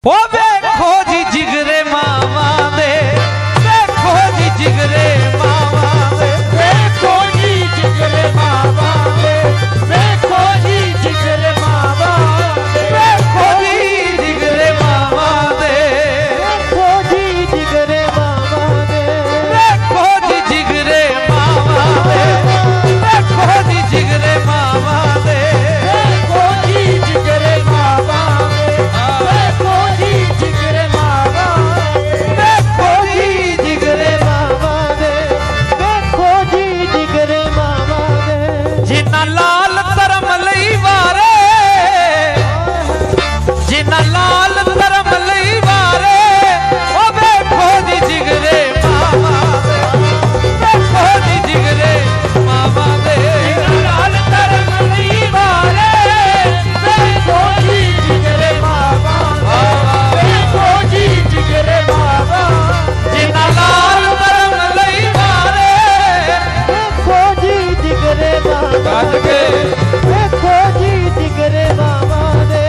ओ देखो जी जिगरे मावा दे, देखो जी जिगरे मावा दे, देखो जी जिगरे मावा दे, देखो जी जिगरे मावा दे, देखो जी जिगरे मावा दे, देखो जी जिगरे मावा दे, देखो जी जिगरे मावा दे, देखो जी जिगरे मावा दे, देखो जी जिगरे मावा दे, देखो जी जिगरे मावा दे, देखो जी जिगरे मावा दे, देखो जी जिगरे मावा दे। जिन्ना लाल धर्म लई वारे, जिन्ना लाल धर्म लई वारे, ओ देखो जी जिगरे मावा दे, देखो जी जिगरे मावा दे, लाल धर्म लई वारे, देखो जी जिगरे मावा दे, देखो जी जिगरे मावा दे। जिन्ना लाल धर्म लई वारे, देखो जी जिगरे मावा ਗੱਜ दे, के देखो जी जिगरे मावा दे।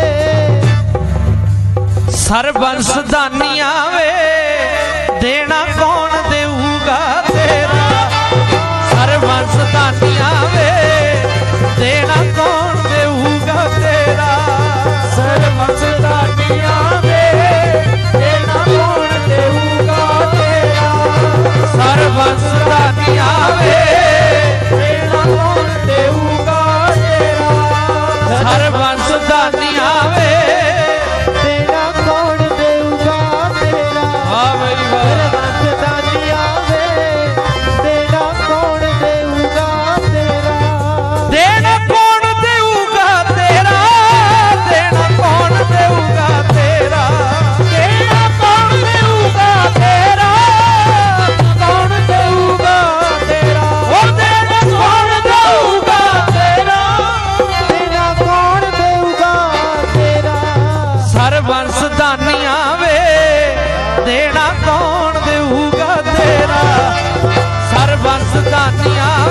ਸਰਬੰਸ ਦਾਨੀਆਂ ਵੇ ਦੇਣਾ ਕੌਣ ਦੇਊਗਾ ਤੇਰਾ, ਸਰਬੰਸ ਦਾਨੀਆਂ ਵੇ ਦੇਣਾ ਕੌਣ ਦੇਊਗਾ ਤੇਰਾ, ਸਰਬੰਸ ਦਾਨੀਆਂ ਵੇ ਦੇਣਾ ਕੌਣ ਦੇਊਗਾ ਤੇਰਾ, ਸਰਬੰਸ ਦਾਨੀਆਂ ਵੇ ਦੇਣਾ ਕੌਣ ਦੇਊਗਾ ਤੇਰਾ, ਸਰਬੰਸ ਦਾਨੀਆਂ ਵੇ ਦੇਣਾ ਕੌਣ ਦੇਊਗਾ ਤੇਰਾ। ਵਾਹ ਬਈ ਵਾਹ, ਸਰਬੰਸ ਦਾਨੀਆਂ ਵੇ ਦੇਣਾ ਕੌਣ ਦੇਊਗਾ ਤੇਰਾ, ਦੇਣਾ ਕੌਣ ਦੇਊਗਾ ਤੇਰਾ, ਦੇਣਾ ਕੌਣ ਦੇਊਗਾ ਤੇਰਾ, ਦੇਣਾ ਕੌਣ ਦੇਊਗਾ ਤੇਰਾ, ਕੌਣ ਦੇਊਗਾ ਤੇਰਾ, ਉਹ ਦੇਣਾ ਕੌਣ ਦੇਊਗਾ ਤੇਰਾ, ਦੇਣਾ ਕੌਣ ਦੇਊਗਾ ਤੇਰਾ। ਸਰਬੰਸ ਦਾਨੀਆਂ ਵੇ ਦੇਣਾ ਕੌਣ ਦੇਊਗਾ ਤੇਰਾ, ਸਰਬੰਸ ਦਾਨੀਆਂ